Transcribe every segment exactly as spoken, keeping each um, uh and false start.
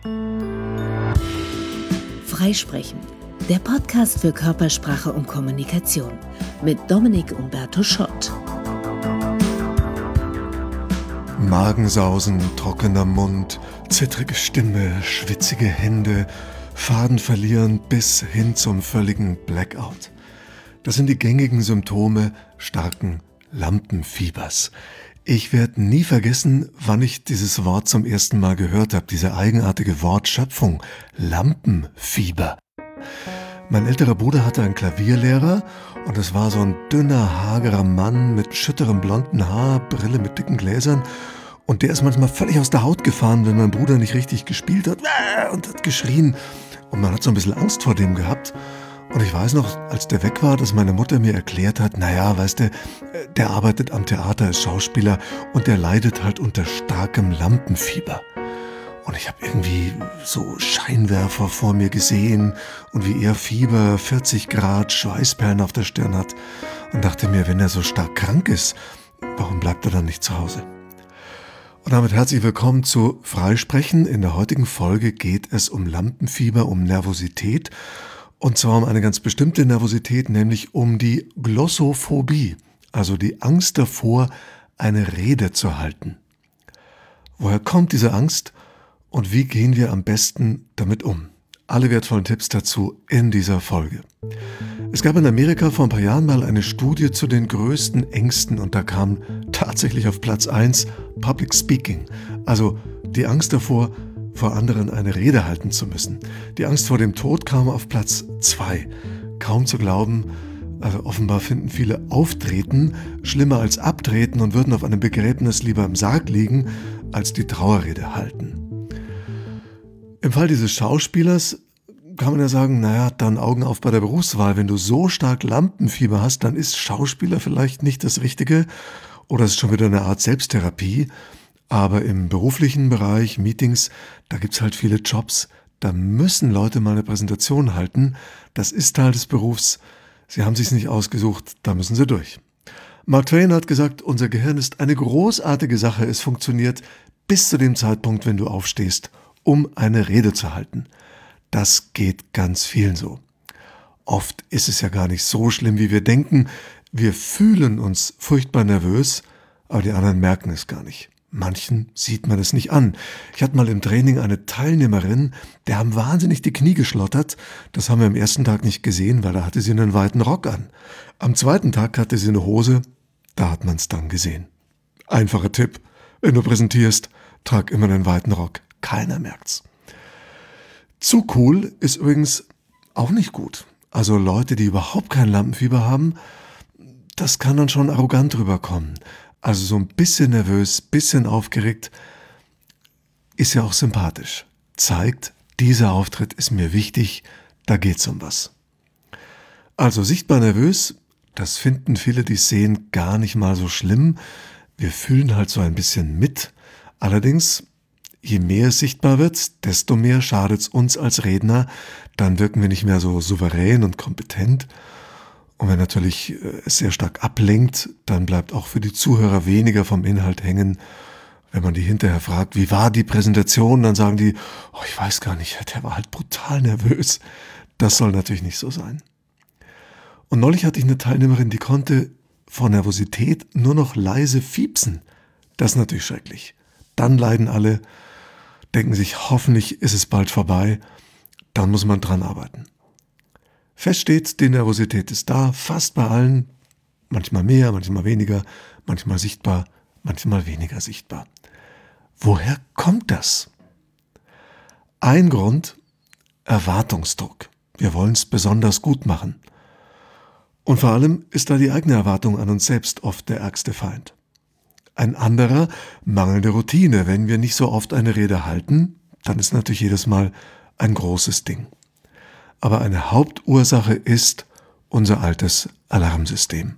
Freisprechen, der Podcast für Körpersprache und Kommunikation mit Dominik Umberto Schott. Magensausen, trockener Mund, zittrige Stimme, schwitzige Hände, Faden verlieren bis hin zum völligen Blackout. Das sind die gängigen Symptome starken Lampenfiebers. Ich werde nie vergessen, wann ich dieses Wort zum ersten Mal gehört habe, diese eigenartige Wortschöpfung, Lampenfieber. Mein älterer Bruder hatte einen Klavierlehrer und es war so ein dünner, hagerer Mann mit schütterem blonden Haar, Brille mit dicken Gläsern und der ist manchmal völlig aus der Haut gefahren, wenn mein Bruder nicht richtig gespielt hat und hat geschrien und man hat so ein bisschen Angst vor dem gehabt. Und ich weiß noch, als der weg war, dass meine Mutter mir erklärt hat, naja, weißt du, der arbeitet am Theater als Schauspieler und der leidet halt unter starkem Lampenfieber. Und ich habe irgendwie so Scheinwerfer vor mir gesehen und wie er Fieber, vierzig Grad, Schweißperlen auf der Stirn hat und dachte mir, wenn er so stark krank ist, warum bleibt er dann nicht zu Hause? Und damit herzlich willkommen zu Freisprechen. In der heutigen Folge geht es um Lampenfieber, um Nervosität. Und zwar um eine ganz bestimmte Nervosität, nämlich um die Glossophobie, also die Angst davor, eine Rede zu halten. Woher kommt diese Angst und wie gehen wir am besten damit um? Alle wertvollen Tipps dazu in dieser Folge. Es gab in Amerika vor ein paar Jahren mal eine Studie zu den größten Ängsten und da kam tatsächlich auf Platz eins Public Speaking, also die Angst davor, vor anderen eine Rede halten zu müssen. Die Angst vor dem Tod kam auf Platz zwei. Kaum zu glauben, also offenbar finden viele Auftreten schlimmer als Abtreten und würden auf einem Begräbnis lieber im Sarg liegen, als die Trauerrede halten. Im Fall dieses Schauspielers kann man ja sagen, naja, dann Augen auf bei der Berufswahl. Wenn du so stark Lampenfieber hast, dann ist Schauspieler vielleicht nicht das Richtige oder es ist schon wieder eine Art Selbsttherapie. Aber im beruflichen Bereich, Meetings, da gibt's halt viele Jobs, da müssen Leute mal eine Präsentation halten. Das ist Teil des Berufs. Sie haben sich's nicht ausgesucht, da müssen sie durch. Mark Twain hat gesagt, unser Gehirn ist eine großartige Sache. Es funktioniert bis zu dem Zeitpunkt, wenn du aufstehst, um eine Rede zu halten. Das geht ganz vielen so. Oft ist es ja gar nicht so schlimm, wie wir denken. Wir fühlen uns furchtbar nervös, aber die anderen merken es gar nicht. Manchen sieht man es nicht an. Ich hatte mal im Training eine Teilnehmerin, der haben wahnsinnig die Knie geschlottert. Das haben wir am ersten Tag nicht gesehen, weil da hatte sie einen weiten Rock an. Am zweiten Tag hatte sie eine Hose, da hat man es dann gesehen. Einfacher Tipp, wenn du präsentierst, trag immer einen weiten Rock. Keiner merkt's. Zu cool ist übrigens auch nicht gut. Also Leute, die überhaupt kein Lampenfieber haben, das kann dann schon arrogant rüberkommen. Also so ein bisschen nervös, bisschen aufgeregt, ist ja auch sympathisch. Zeigt, dieser Auftritt ist mir wichtig, da geht's um was. Also sichtbar nervös, das finden viele, die es sehen, gar nicht mal so schlimm. Wir fühlen halt so ein bisschen mit. Allerdings, je mehr es sichtbar wird, desto mehr schadet's uns als Redner. Dann wirken wir nicht mehr so souverän und kompetent. Und wenn natürlich es sehr stark ablenkt, dann bleibt auch für die Zuhörer weniger vom Inhalt hängen. Wenn man die hinterher fragt, wie war die Präsentation, dann sagen die, oh, ich weiß gar nicht, der war halt brutal nervös. Das soll natürlich nicht so sein. Und neulich hatte ich eine Teilnehmerin, die konnte vor Nervosität nur noch leise fiepsen. Das ist natürlich schrecklich. Dann leiden alle, denken sich, hoffentlich ist es bald vorbei. Dann muss man dran arbeiten. Fest steht, die Nervosität ist da, fast bei allen, manchmal mehr, manchmal weniger, manchmal sichtbar, manchmal weniger sichtbar. Woher kommt das? Ein Grund, Erwartungsdruck. Wir wollen es besonders gut machen. Und vor allem ist da die eigene Erwartung an uns selbst oft der ärgste Feind. Ein anderer, mangelnde Routine. Wenn wir nicht so oft eine Rede halten, dann ist natürlich jedes Mal ein großes Ding. Aber eine Hauptursache ist unser altes Alarmsystem.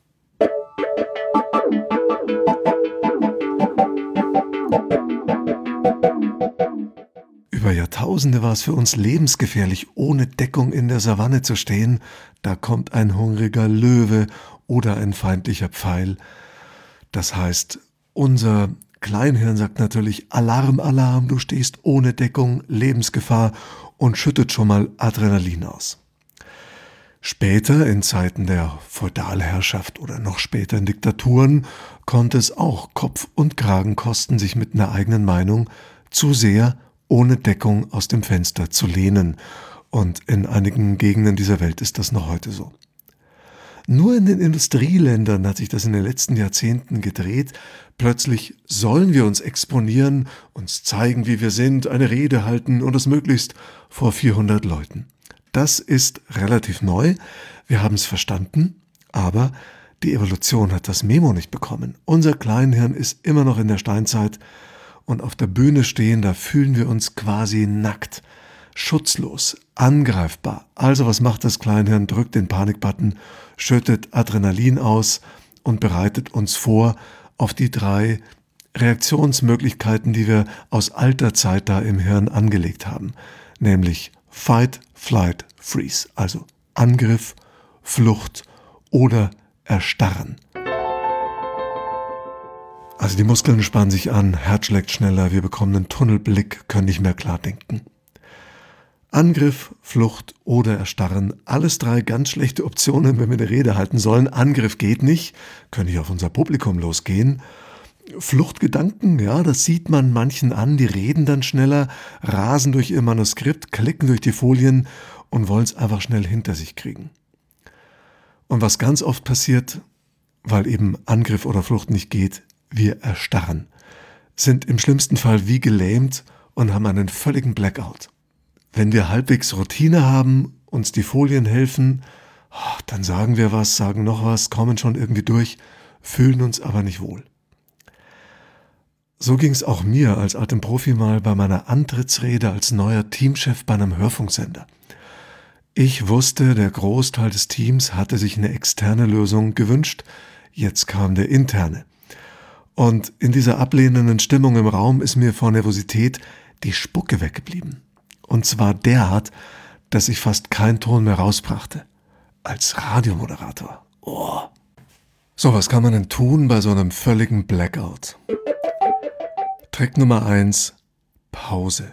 Über Jahrtausende war es für uns lebensgefährlich, ohne Deckung in der Savanne zu stehen. Da kommt ein hungriger Löwe oder ein feindlicher Pfeil. Das heißt, unser Kleinhirn sagt natürlich Alarm, Alarm, du stehst ohne Deckung, Lebensgefahr und schüttet schon mal Adrenalin aus. Später, in Zeiten der Feudalherrschaft oder noch später in Diktaturen, konnte es auch Kopf und Kragen kosten, sich mit einer eigenen Meinung zu sehr ohne Deckung aus dem Fenster zu lehnen. Und in einigen Gegenden dieser Welt ist das noch heute so. Nur in den Industrieländern hat sich das in den letzten Jahrzehnten gedreht. Plötzlich sollen wir uns exponieren, uns zeigen, wie wir sind, eine Rede halten und das möglichst vor vierhundert Leuten. Das ist relativ neu, wir haben es verstanden, aber die Evolution hat das Memo nicht bekommen. Unser Kleinhirn ist immer noch in der Steinzeit und auf der Bühne stehen, da fühlen wir uns quasi nackt, schutzlos, angreifbar. Also was macht das Kleinhirn? Drückt den Panikbutton, schüttet Adrenalin aus und bereitet uns vor auf die drei Reaktionsmöglichkeiten, die wir aus alter Zeit da im Hirn angelegt haben, nämlich Fight, Flight, Freeze, also Angriff, Flucht oder Erstarren. Also die Muskeln spannen sich an, Herz schlägt schneller, wir bekommen einen Tunnelblick, können nicht mehr klar denken. Angriff, Flucht oder Erstarren, alles drei ganz schlechte Optionen, wenn wir eine Rede halten sollen. Angriff geht nicht, können nicht auf unser Publikum losgehen. Fluchtgedanken, ja, das sieht man manchen an, die reden dann schneller, rasen durch ihr Manuskript, klicken durch die Folien und wollen es einfach schnell hinter sich kriegen. Und was ganz oft passiert, weil eben Angriff oder Flucht nicht geht, wir erstarren, sind im schlimmsten Fall wie gelähmt und haben einen völligen Blackout. Wenn wir halbwegs Routine haben, uns die Folien helfen, dann sagen wir was, sagen noch was, kommen schon irgendwie durch, fühlen uns aber nicht wohl. So ging es auch mir als Atemprofi mal bei meiner Antrittsrede als neuer Teamchef bei einem Hörfunksender. Ich wusste, der Großteil des Teams hatte sich eine externe Lösung gewünscht, jetzt kam der interne. Und in dieser ablehnenden Stimmung im Raum ist mir vor Nervosität die Spucke weggeblieben. Und zwar derart, dass ich fast keinen Ton mehr rausbrachte. Als Radiomoderator. Oh. So, was kann man denn tun bei so einem völligen Blackout? Trick Nummer eins, Pause.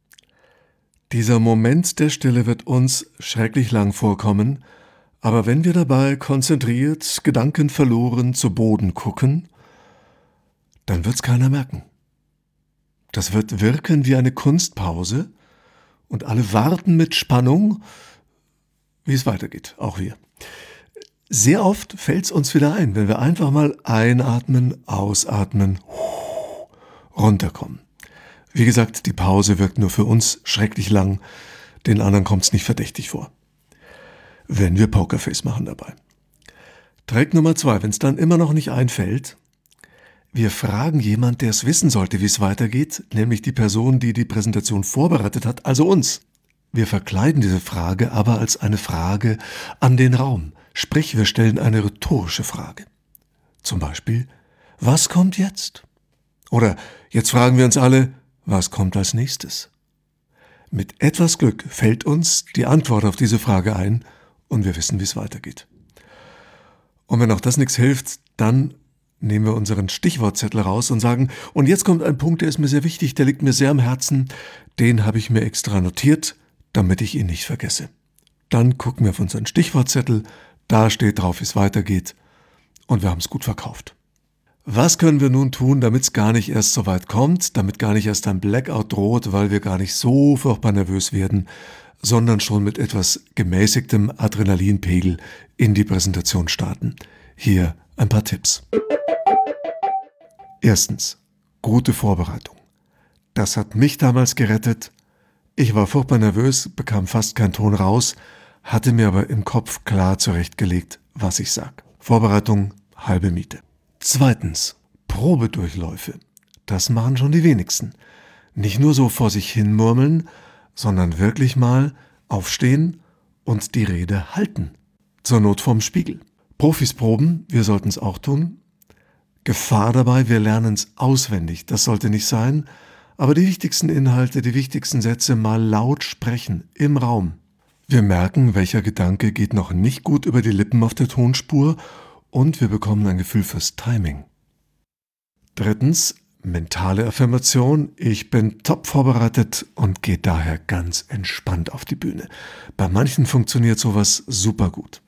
Dieser Moment der Stille wird uns schrecklich lang vorkommen, aber wenn wir dabei konzentriert, gedankenverloren zu Boden gucken, dann wird's keiner merken. Das wird wirken wie eine Kunstpause und alle warten mit Spannung, wie es weitergeht, auch wir. Sehr oft fällt's uns wieder ein, wenn wir einfach mal einatmen, ausatmen, runterkommen. Wie gesagt, die Pause wirkt nur für uns schrecklich lang, den anderen kommt's nicht verdächtig vor. Wenn wir Pokerface machen dabei. Trick Nummer zwei, wenn es dann immer noch nicht einfällt, wir fragen jemand, der es wissen sollte, wie es weitergeht, nämlich die Person, die die Präsentation vorbereitet hat, also uns. Wir verkleiden diese Frage aber als eine Frage an den Raum. Sprich, wir stellen eine rhetorische Frage. Zum Beispiel, was kommt jetzt? Oder jetzt fragen wir uns alle, was kommt als nächstes? Mit etwas Glück fällt uns die Antwort auf diese Frage ein und wir wissen, wie es weitergeht. Und wenn auch das nichts hilft, dann nehmen wir unseren Stichwortzettel raus und sagen, und jetzt kommt ein Punkt, der ist mir sehr wichtig, der liegt mir sehr am Herzen, den habe ich mir extra notiert, damit ich ihn nicht vergesse. Dann gucken wir auf unseren Stichwortzettel, da steht drauf, wie es weitergeht und wir haben es gut verkauft. Was können wir nun tun, damit es gar nicht erst so weit kommt, damit gar nicht erst ein Blackout droht, weil wir gar nicht so furchtbar nervös werden, sondern schon mit etwas gemäßigtem Adrenalinpegel in die Präsentation starten? Hier ein paar Tipps. Erstens, gute Vorbereitung. Das hat mich damals gerettet. Ich war furchtbar nervös, bekam fast keinen Ton raus, hatte mir aber im Kopf klar zurechtgelegt, was ich sag. Vorbereitung, halbe Miete. Zweitens, Probedurchläufe. Das machen schon die wenigsten. Nicht nur so vor sich hin murmeln, sondern wirklich mal aufstehen und die Rede halten. Zur Not vorm Spiegel. Profis proben, wir sollten es auch tun. Gefahr dabei, wir lernen es auswendig, das sollte nicht sein, aber die wichtigsten Inhalte, die wichtigsten Sätze mal laut sprechen, im Raum. Wir merken, welcher Gedanke geht noch nicht gut über die Lippen auf der Tonspur und wir bekommen ein Gefühl fürs Timing. Drittens, Mentale Affirmation, ich bin top vorbereitet und gehe daher ganz entspannt auf die Bühne. Bei manchen funktioniert sowas super gut.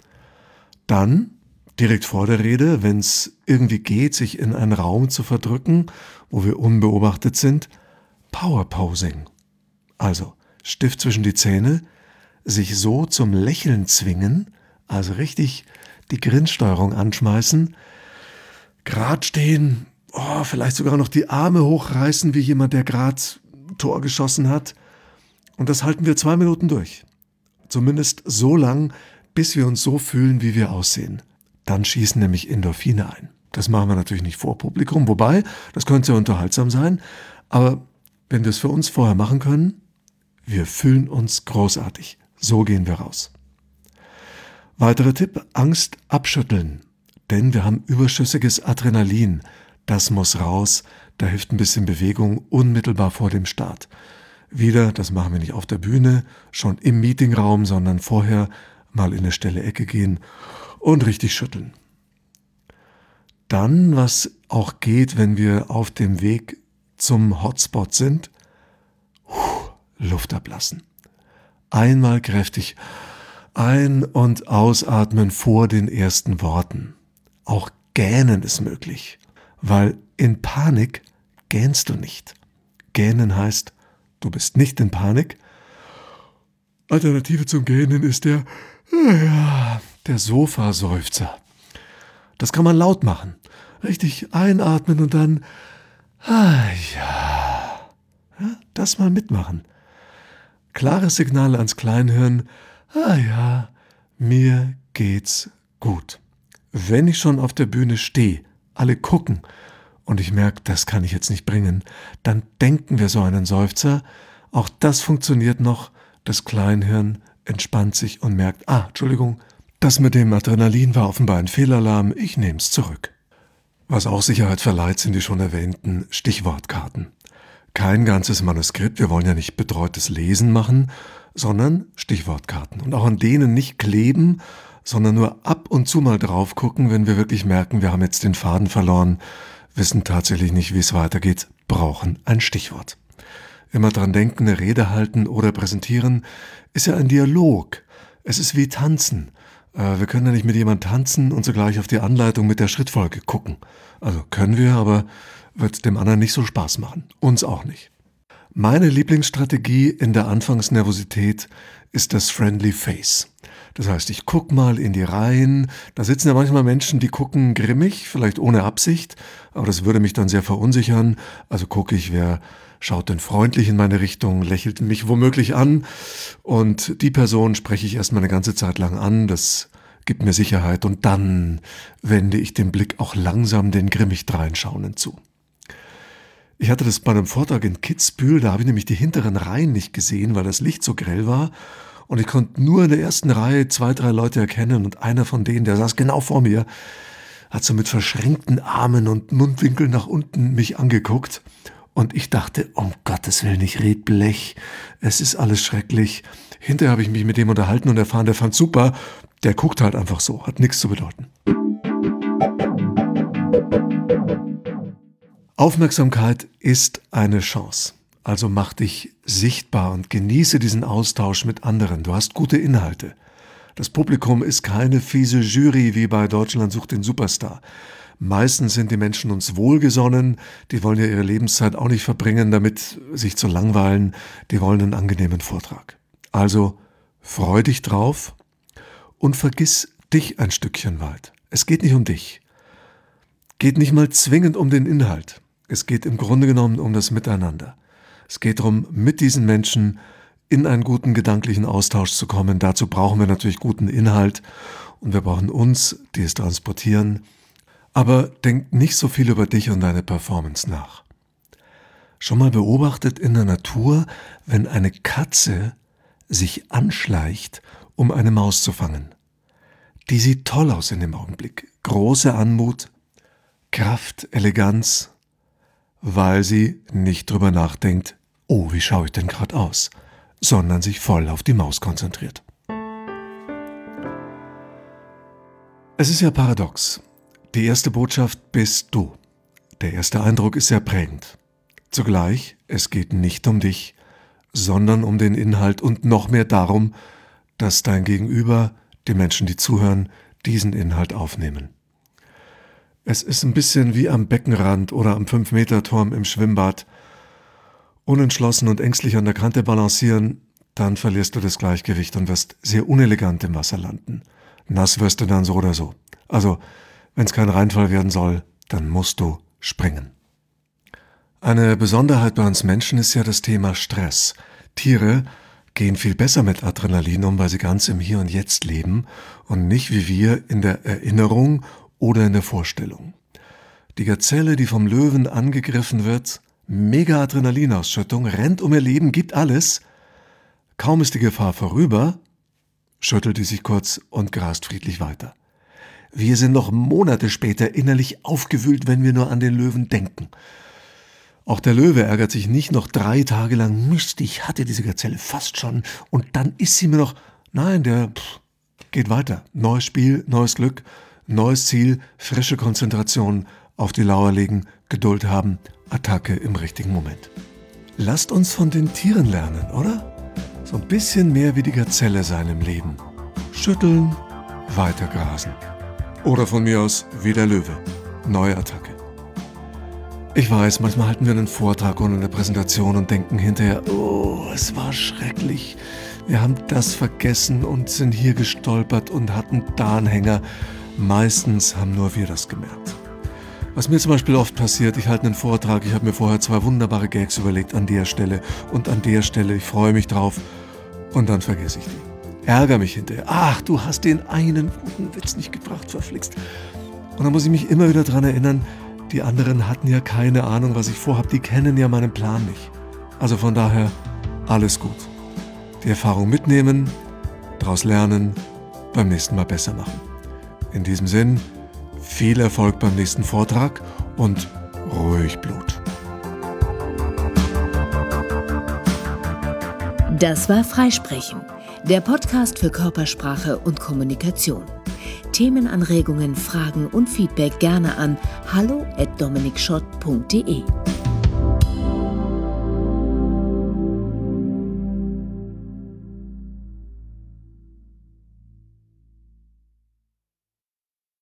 Dann, direkt vor der Rede, wenn es irgendwie geht, sich in einen Raum zu verdrücken, wo wir unbeobachtet sind, Power Posing. Also Stift zwischen die Zähne, sich so zum Lächeln zwingen, also richtig die Grinsteuerung anschmeißen, gerade stehen, oh, vielleicht sogar noch die Arme hochreißen, wie jemand, der gerade Tor geschossen hat. Und das halten wir zwei Minuten durch. Zumindest so lang, bis wir uns so fühlen, wie wir aussehen. Dann schießen nämlich Endorphine ein. Das machen wir natürlich nicht vor Publikum, wobei, das könnte sehr unterhaltsam sein. Aber wenn wir es für uns vorher machen können, wir fühlen uns großartig. So gehen wir raus. Weiterer Tipp, Angst abschütteln. Denn wir haben überschüssiges Adrenalin. Das muss raus. Da hilft ein bisschen Bewegung unmittelbar vor dem Start. Wieder, das machen wir nicht auf der Bühne, schon im Meetingraum, sondern vorher mal in eine stille Ecke gehen und richtig schütteln. Dann, was auch geht, wenn wir auf dem Weg zum Hotspot sind, Luft ablassen. Einmal kräftig ein- und ausatmen vor den ersten Worten. Auch gähnen ist möglich, weil in Panik gähnst du nicht. Gähnen heißt, du bist nicht in Panik. Alternative zum Gähnen ist der, ja, der Sofaseufzer. Das kann man laut machen. Richtig einatmen und dann, ah ja, ja, das mal mitmachen. Klares Signal ans Kleinhirn, ah ja, mir geht's gut. Wenn ich schon auf der Bühne stehe, alle gucken und ich merke, das kann ich jetzt nicht bringen, dann denken wir so einen Seufzer. Auch das funktioniert noch. Das Kleinhirn entspannt sich und merkt, ah, Entschuldigung, das mit dem Adrenalin war offenbar ein Fehlalarm, ich nehme es zurück. Was auch Sicherheit verleiht, sind die schon erwähnten Stichwortkarten. Kein ganzes Manuskript, wir wollen ja nicht betreutes Lesen machen, sondern Stichwortkarten. Und auch an denen nicht kleben, sondern nur ab und zu mal drauf gucken, wenn wir wirklich merken, wir haben jetzt den Faden verloren, wissen tatsächlich nicht, wie es weitergeht, brauchen ein Stichwort. Immer dran denken, eine Rede halten oder präsentieren, ist ja ein Dialog. Es ist wie Tanzen. Wir können ja nicht mit jemandem tanzen und sogleich auf die Anleitung mit der Schrittfolge gucken. Also können wir, aber wird dem anderen nicht so Spaß machen. Uns auch nicht. Meine Lieblingsstrategie in der Anfangsnervosität ist das Friendly Face. Das heißt, ich gucke mal in die Reihen. Da sitzen ja manchmal Menschen, die gucken grimmig, vielleicht ohne Absicht, aber das würde mich dann sehr verunsichern. Also gucke ich, wer schaut denn freundlich in meine Richtung, lächelt mich womöglich an und die Person spreche ich erstmal eine ganze Zeit lang an. Das gibt mir Sicherheit und dann wende ich den Blick auch langsam den grimmig dreinschauenden zu. Ich hatte das bei einem Vortrag in Kitzbühel, da habe ich nämlich die hinteren Reihen nicht gesehen, weil das Licht so grell war. Und ich konnte nur in der ersten Reihe zwei, drei Leute erkennen und einer von denen, der saß genau vor mir, hat so mit verschränkten Armen und Mundwinkel nach unten mich angeguckt. Und ich dachte, um Gottes Willen, ich red Blech, es ist alles schrecklich. Hinterher habe ich mich mit dem unterhalten und erfahren, der fand super, der guckt halt einfach so, hat nichts zu bedeuten. Aufmerksamkeit ist eine Chance. Also mach dich sichtbar und genieße diesen Austausch mit anderen. Du hast gute Inhalte. Das Publikum ist keine fiese Jury wie bei Deutschland sucht den Superstar. Meistens sind die Menschen uns wohlgesonnen, die wollen ja ihre Lebenszeit auch nicht verbringen, damit sich zu langweilen, die wollen einen angenehmen Vortrag. Also freu dich drauf und vergiss dich ein Stückchen weit. Es geht nicht um dich. Geht nicht mal zwingend um den Inhalt. Es geht im Grunde genommen um das Miteinander. Es geht darum, mit diesen Menschen in einen guten gedanklichen Austausch zu kommen. Dazu brauchen wir natürlich guten Inhalt und wir brauchen uns, die es transportieren. Aber denk nicht so viel über dich und deine Performance nach. Schon mal beobachtet in der Natur, wenn eine Katze sich anschleicht, um eine Maus zu fangen. Die sieht toll aus in dem Augenblick. Große Anmut, Kraft, Eleganz, weil sie nicht drüber nachdenkt, oh, wie schaue ich denn gerade aus, sondern sich voll auf die Maus konzentriert. Es ist ja paradox. Die erste Botschaft bist du. Der erste Eindruck ist sehr prägend. Zugleich, es geht nicht um dich, sondern um den Inhalt und noch mehr darum, dass dein Gegenüber, die Menschen, die zuhören, diesen Inhalt aufnehmen. Es ist ein bisschen wie am Beckenrand oder am fünf-Meter-Turm im Schwimmbad. Unentschlossen und ängstlich an der Kante balancieren, dann verlierst du das Gleichgewicht und wirst sehr unelegant im Wasser landen. Nass wirst du dann so oder so. Also, wenn es kein Reinfall werden soll, dann musst du springen. Eine Besonderheit bei uns Menschen ist ja das Thema Stress. Tiere gehen viel besser mit Adrenalin um, weil sie ganz im Hier und Jetzt leben und nicht wie wir in der Erinnerung oder in der Vorstellung. Die Gazelle, die vom Löwen angegriffen wird, mega Adrenalinausschüttung, rennt um ihr Leben, gibt alles. Kaum ist die Gefahr vorüber, schüttelt die sich kurz und grast friedlich weiter. Wir sind noch Monate später innerlich aufgewühlt, wenn wir nur an den Löwen denken. Auch der Löwe ärgert sich nicht noch drei Tage lang, Mist, ich hatte diese Gazelle fast schon und dann ist sie mir noch... Nein, der pff, geht weiter. Neues Spiel, neues Glück, neues Ziel, frische Konzentration, auf die Lauer legen, Geduld haben, Attacke im richtigen Moment. Lasst uns von den Tieren lernen, oder? So ein bisschen mehr wie die Gazelle sein im Leben. Schütteln, weiter grasen. Oder von mir aus wie der Löwe. Neue Attacke. Ich weiß, manchmal halten wir einen Vortrag oder eine Präsentation und denken hinterher, oh, es war schrecklich. Wir haben das vergessen und sind hier gestolpert und hatten da einen Hänger. Meistens haben nur wir das gemerkt. Was mir zum Beispiel oft passiert, ich halte einen Vortrag, ich habe mir vorher zwei wunderbare Gags überlegt an der Stelle und an der Stelle, ich freue mich drauf und dann vergesse ich die. Ärger mich hinterher. Ach, du hast den einen guten Witz nicht gebracht, verflixt. Und dann muss ich mich immer wieder daran erinnern, die anderen hatten ja keine Ahnung, was ich vorhabe, die kennen ja meinen Plan nicht. Also von daher, alles gut. Die Erfahrung mitnehmen, daraus lernen, beim nächsten Mal besser machen. In diesem Sinn, viel Erfolg beim nächsten Vortrag und ruhig Blut. Das war Freisprechen, der Podcast für Körpersprache und Kommunikation. Themenanregungen, Fragen und Feedback gerne an hallo at dominik schott punkt de.